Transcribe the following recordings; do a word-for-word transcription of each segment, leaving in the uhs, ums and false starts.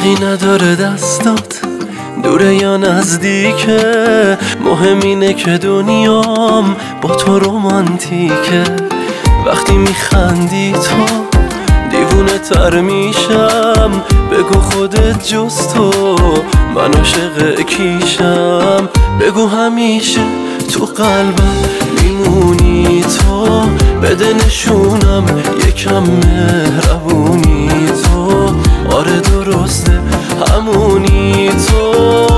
فرقی نداره دستات دوره یا نزدیکه، مهم اینه که دنیام با تو رومانتیکه. وقتی میخندی تو دیوونه تر میشم، بگو خودت جز تو من عاشق کیشم. بگو همیشه تو قلبم میمونی تو، بده نشونم یکم مهربونی تو. آره درسته همونی تو،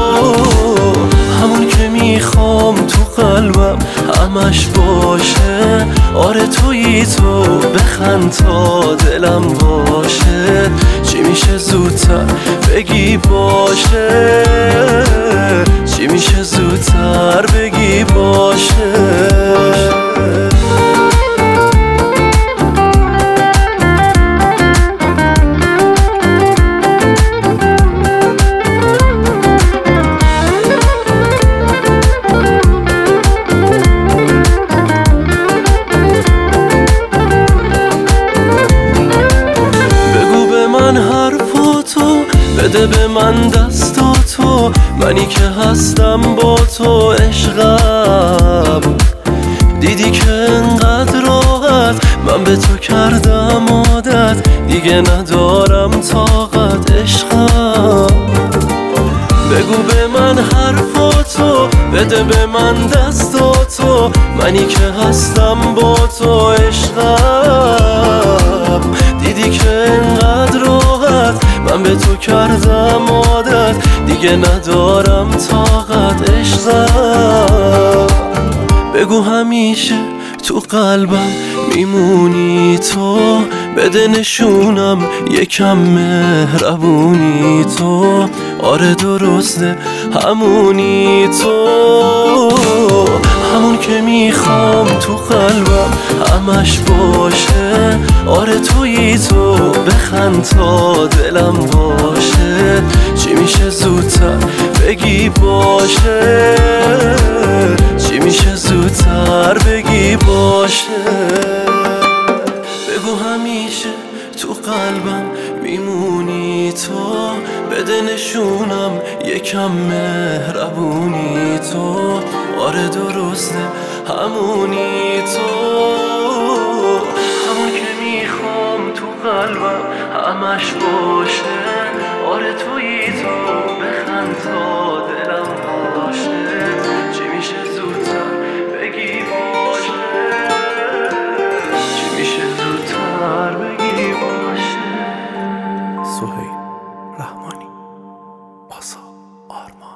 همون که میخوام تو قلبم همش باشه. آره تویی تو، بخند تا دلم باشه. چی میشه زودتر بگی باشه، چی میشه زودتر بگی باشه. بده به من دستاتو، منی که هستم با تو عشقم. دیدی که انقدر راحت من به تو کردم عادت، دیگه ندارم طاقت عشقم. بگو به من حرفاتو، بده به من دستاتو، منی که هستم با تو عشقم. دیدی که انقدر راحت من به تو کردم عادت، دیگه ندارم طاقت عشقم. بگو همیشه تو قلبم میمونی تو، بده نشونم یکم مهربونی تو. آره درسته همونی تو، همون که میخوام تو قلبم همش باشه. آره تویی تو، بخند تا دلم باشه. چی میشه زودتر بگی باشه، چی میشه زودتر بگی باشه. بگو همیشه تو قلبم میمونی تو، بده نشونم یکم مهربونی تو. آره درسته همونی تو، همون که میخوام تو قلبم همش باشه. آره تویی تو، بخند تا دلم باشه. چی میشه زودتر بگی باشه، چی میشه زودتر بگی باشه. سهیل رحمانی، پاسا آرمان.